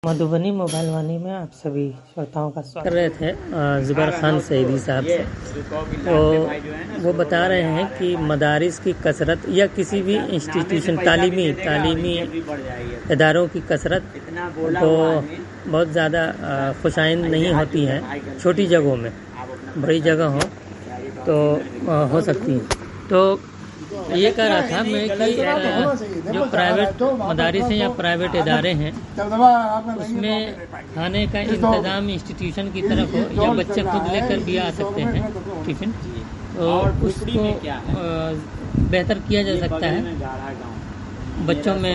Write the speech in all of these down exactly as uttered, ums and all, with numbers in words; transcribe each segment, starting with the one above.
Madhubani mobile وانی میں آپ سبھی شروتاؤں کا سواگت کر رہے تھے زبیر خان سعیدی صاحب سے، تو وہ بتا رہے ہیں کہ مدارس کی کثرت یا کسی بھی انسٹیٹیوشن تعلیمی تعلیمی اداروں کی کثرت تو بہت زیادہ خوش آئند نہیں ہوتی ہے، چھوٹی جگہوں میں، بڑی جگہ ہو تو ہو سکتی ہیں۔ تو یہ کہہ رہا تھا میں کہ جو پرائیویٹ مدارس ہیں یا پرائیویٹ ادارے ہیں اس میں کھانے کا انتظام انسٹیٹیوشن کی طرف ہو یا بچے خود لے کر بھی آ سکتے ہیں ٹفن، تو اس کو بہتر کیا جا سکتا ہے، بچوں میں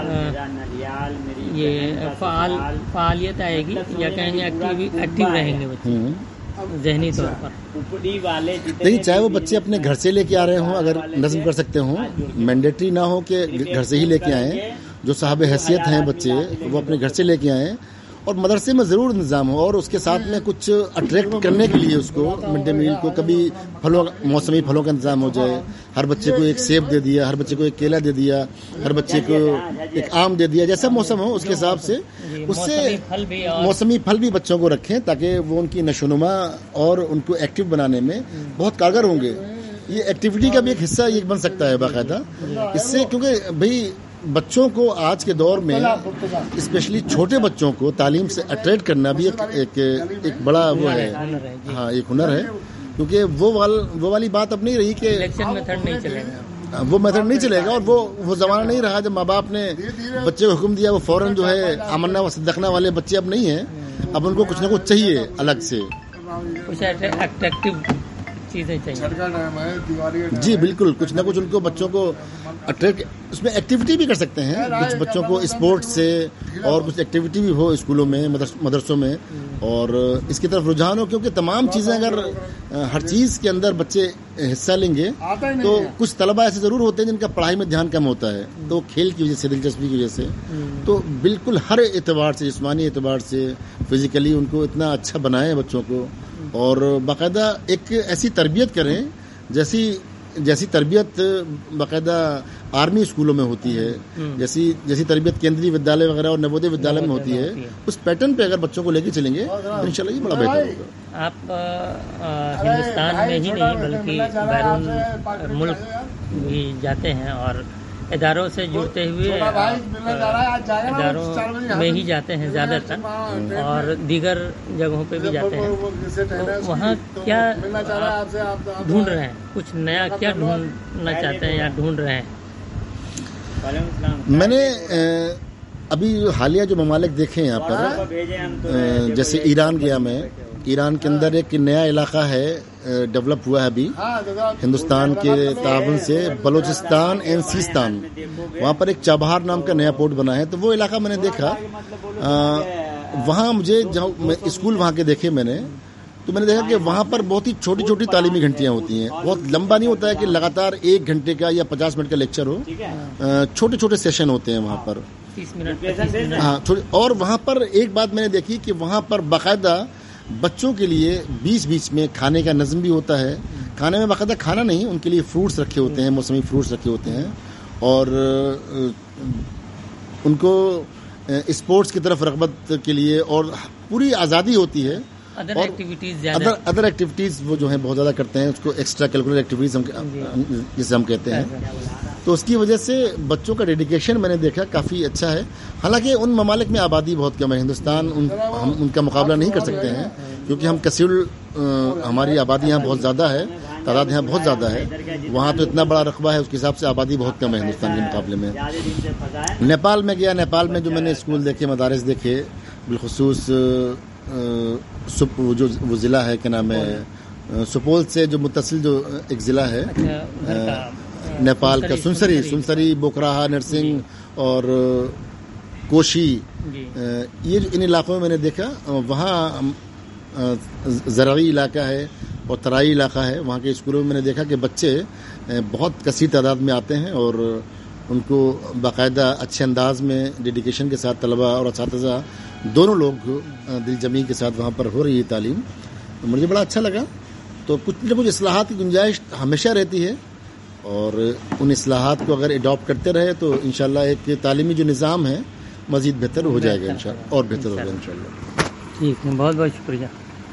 یہ فعال فعالیت آئے گی یا کہیں گے ایکٹیو رہیں گے بچے ذہنی طور پر۔ دیکھیے چاہے وہ بچے اپنے گھر سے لے کے آ رہے ہوں، اگر نظم کر سکتے ہوں، مینڈیٹری نہ ہو کہ گھر سے ہی لے کے آئیں، جو صاحب حیثیت ہیں بچے وہ اپنے گھر سے لے کے آئیں، اور مدرسے میں ضرور انتظام ہو، اور اس کے ساتھ میں کچھ اٹریکٹ کرنے کے لیے اس کو مڈ ڈے میل کو کبھی پھلوں موسمی پھلوں کا انتظام ہو جائے، ہر بچے کو ایک سیب دے دیا، ہر بچے کو ایک کیلا دے دیا، ہر بچے کو ایک آم دے دیا، جیسا موسم ہو اس کے حساب سے اس سے موسمی پھل بھی بچوں کو رکھیں تاکہ وہ ان کی نشو و نما اور ان کو ایکٹیو بنانے میں بہت کارگر ہوں گے۔ یہ ایکٹیویٹی کا بھی ایک حصہ یہ بن سکتا ہے باقاعدہ، اس سے کیونکہ بھئی بچوں کو آج کے دور میں اسپیشلی چھوٹے بچوں کو تعلیم سے اٹریکٹ کرنا بھی ایک ایک, ایک بڑا وہ ہے، ہاں ایک ہنر ہے، کیونکہ وہ وال وہ والی بات اب نہیں رہی کہ میتھڈ نہیں چلے گا، وہ میتھڈ نہیں چلے گا، اور وہ وہ زمانہ نہیں رہا جب ماں باپ نے بچے کو حکم دیا وہ فوراً جو ہے آمنا و صدقنا والے بچے اب نہیں ہیں، اب ان کو کچھ نہ کچھ چاہیے الگ سے، کچھ ایٹریکٹیو چیزیں چاہیے۔ جی بالکل، کچھ نہ کچھ ان کو بچوں کو اٹریکٹ، اس میں ایکٹیویٹی بھی کر سکتے ہیں کچھ بچوں کو اسپورٹس سے، اور کچھ ایکٹیویٹی بھی ہو اسکولوں میں مدرسوں میں، اور اس کی طرف رجحان ہو، کیونکہ تمام چیزیں اگر ہر چیز کے اندر بچے حصہ لیں گے تو کچھ طلبہ ایسے ضرور ہوتے ہیں جن کا پڑھائی میں دھیان کم ہوتا ہے، تو کھیل کی وجہ سے، دلچسپی کی وجہ سے، تو بالکل ہر اعتبار سے، جسمانی اعتبار سے، فزیکلی ان کو اتنا اچھا بنائیں بچوں کو، اور باقاعدہ ایک ایسی تربیت کریں جیسی جیسی تربیت باقاعدہ آرمی اسکولوں میں ہوتی ہے، جیسی جیسی تربیت کیندری ودیالیہ وغیرہ اور نوودے ودیالیہ میں ہوتی ہے، اس پیٹرن پہ اگر بچوں کو لے کے چلیں گے تو انشاءاللہ یہ بڑا بہتر ہوگا۔ آپ ہندوستان میں ہی نہیں بلکہ بیرون ملک بھی جاتے ہیں اور اداروں سے جڑتے ہوئے اداروں میں ہی جاتے ہیں زیادہ تر، اور دیگر جگہوں پہ بھی جاتے ہیں، تو وہاں کیا ڈھونڈ رہے ہیں، کچھ نیا کیا ڈھونڈنا چاہتے ہیں یا ڈھونڈ رہے ہیں؟ میں نے ابھی حالیہ جو ممالک دیکھے یہاں پر، جیسے ایران گیا میں، ایران کے اندر ایک نیا علاقہ ہے ڈیولپ ہوا ہے ابھی ہندوستان کے تعاون سے، بلوچستان اینڈ سیستان، وہاں پر ایک چابہار نام کا نیا پورٹ بنا ہے، تو وہ علاقہ میں نے دیکھا، وہاں مجھے جہاں اسکول وہاں کے دیکھے میں نے، تو میں نے دیکھا کہ وہاں پر بہت ہی چھوٹی چھوٹی تعلیمی گھنٹیاں ہوتی ہیں، بہت لمبا نہیں ہوتا ہے کہ لگاتار ایک گھنٹے کا یا پچاس منٹ کا لیکچر ہو، چھوٹے چھوٹے سیشن ہوتے ہیں وہاں پر، ہاں، اور وہاں پر ایک بات میں نے دیکھی کہ وہاں پر باقاعدہ بچوں کے لیے بیچ بیچ میں کھانے کا نظم بھی ہوتا ہے، کھانے میں باقاعدہ کھانا نہیں، ان کے لیے فروٹس رکھے ہوتے ہیں، موسمی فروٹس رکھے ہوتے ہیں، اور ان کو اسپورٹس کی طرف رغبت کے لیے اور پوری آزادی ہوتی ہے، ادر اور ایکٹیویٹیز ادر ادر ایکٹیویٹیز وہ جو ہیں بہت زیادہ کرتے ہیں، اس کو ایکسٹرا کیریکولر ایکٹیویٹیز ہم جسے ہم کہتے ہیں، تو اس کی وجہ سے بچوں کا ڈیڈیکیشن میں نے دیکھا کافی اچھا ہے، حالانکہ ان ممالک میں آبادی بہت کم ہے، ہندوستان ان ہم ان کا مقابلہ نہیں کر سکتے ہیں، کیونکہ ہم کثیر ہماری آبادی یہاں بہت زیادہ ہے، تعداد یہاں بہت زیادہ ہے، وہاں تو اتنا بڑا رقبہ ہے، اس کے حساب سے آبادی بہت کم ہے ہندوستان کے مقابلے میں۔ نیپال میں گیا، نیپال میں جو میں نے اسکول دیکھے، مدارس دیکھے، بالخصوص جو وہ ضلع ہے کیا نام ہے، سپول سے جو متصل جو ایک ضلع ہے نیپال کا، سنسری سنسری بوکراہا، نرسنگ اور کوشی، یہ جو ان علاقوں میں میں نے دیکھا، وہاں زرعی علاقہ ہے اور ترائی علاقہ ہے، وہاں کے اسکولوں میں میں نے دیکھا کہ بچے بہت کثیر تعداد میں آتے ہیں، اور ان کو باقاعدہ اچھے انداز میں ڈیڈیکیشن کے ساتھ طلباء اور اساتذہ دونوں لوگ دل جمی کے ساتھ وہاں پر ہو رہی ہے تعلیم، مجھے بڑا اچھا لگا۔ تو کچھ نہ کچھ اصلاحات کی گنجائش ہمیشہ رہتی ہے، اور ان اصلاحات کو اگر اڈاپٹ کرتے رہے تو انشاءاللہ ایک تعلیمی جو نظام ہے مزید بہتر ہو جائے گا انشاءاللہ، اور بہتر ہوگا انشاءاللہ۔ ٹھیک ہے، بہت بہت شکریہ۔